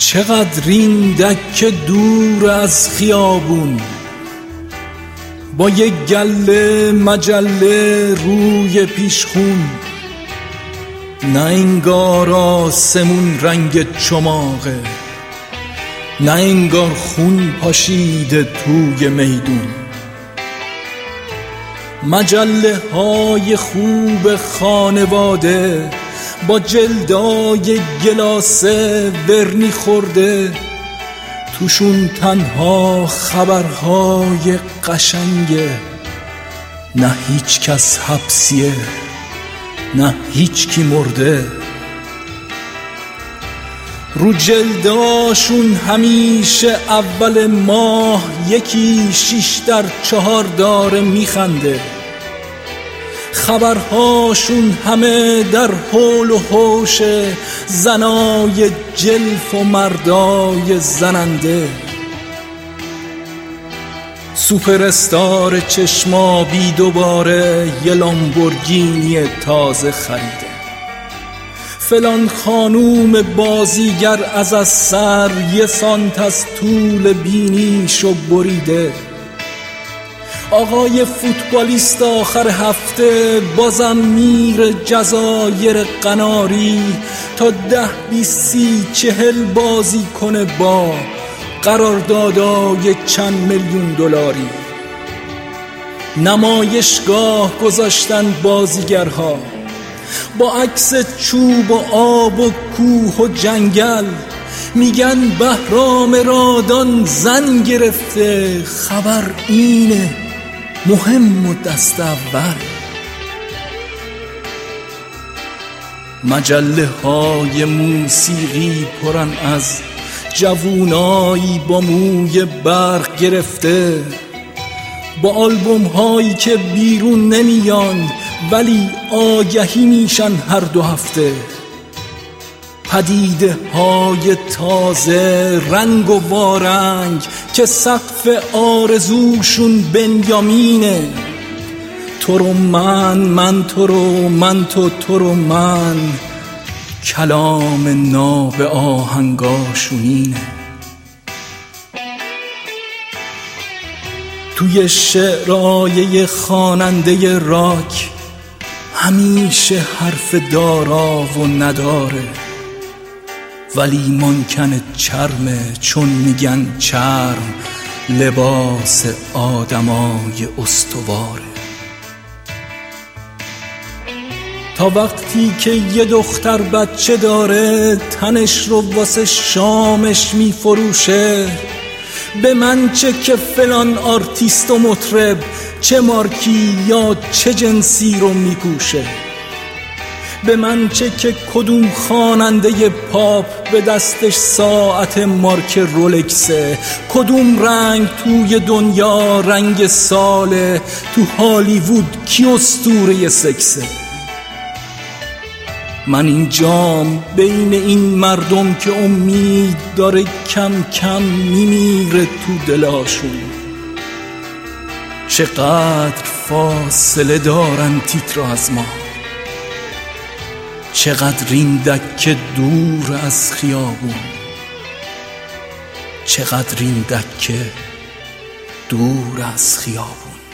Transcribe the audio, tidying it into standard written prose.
چقدر این دکه دور از خیابون، با یک گله مجله روی پیشخون. نه انگار آسمون رنگ چماقه، نه انگار خون پاشیده توی میدون. مجله های خوب خانواده با جلدای گلاسه ورنی خورده، توشون تنها خبرهای قشنگه. نه هیچ کس حبسیه، نه هیچ کی مرده. رو جلداشون همیشه اول ماه یکی 6x4 داره میخنده. خبرهاشون همه در حول و حوش زنای جلف و مردای زننده. سوپر استار چشمابی دوباره یه لامبورگینی تازه خریده. فلان خانوم بازیگر از سر 1 سانت از طول بینیشو بریده. آقای فوتبالیست آخر هفته بازم میره جزایر قناری تا 10 20 30 40 بازی کنه با قراردادای چند میلیون دلاری. نمایشگاه گذاشتن بازیگرها با عکس چوب و آب و کوه و جنگل. میگن بهرام رادان زن گرفته، خبر اینه مهم و دست اول. مجله های موسیقی پرن از جوونایی با موی برق گرفته، با آلبوم هایی که بیرون نمیان ولی آگهی میشن هر 2 هفته. پدیده های تازه رنگ و وارنگ که سقف آرزوشون بنیامینه. تو رو من تو رو، من تو رو من، کلام ناب آهنگاشون اینه. توی شعرهای خواننده راک همیشه حرف دارا و نداره، ولی ممکنه چرمه، چون میگن چرم لباس آدمای استواره. تا وقتی که یه دختر بچه داره تنش رو واسه شامش میفروشه، به من چه که فلان آرتیست و مطرب چه مارکی یا چه جنسی رو میپوشه. به من چه که کدوم خواننده پاپ به دستش ساعت مارک رولکسه، کدوم رنگ توی دنیا رنگ ساله، تو هالیوود کی اسطوره سکسه. من اینجام بین این مردم که امید داره کم کم میمیره تو دلاشون. چقدر فاصله دارن تیتر از ما، چقدر این دکه دور از خیابون، چقدر این دکه دور از خیابون.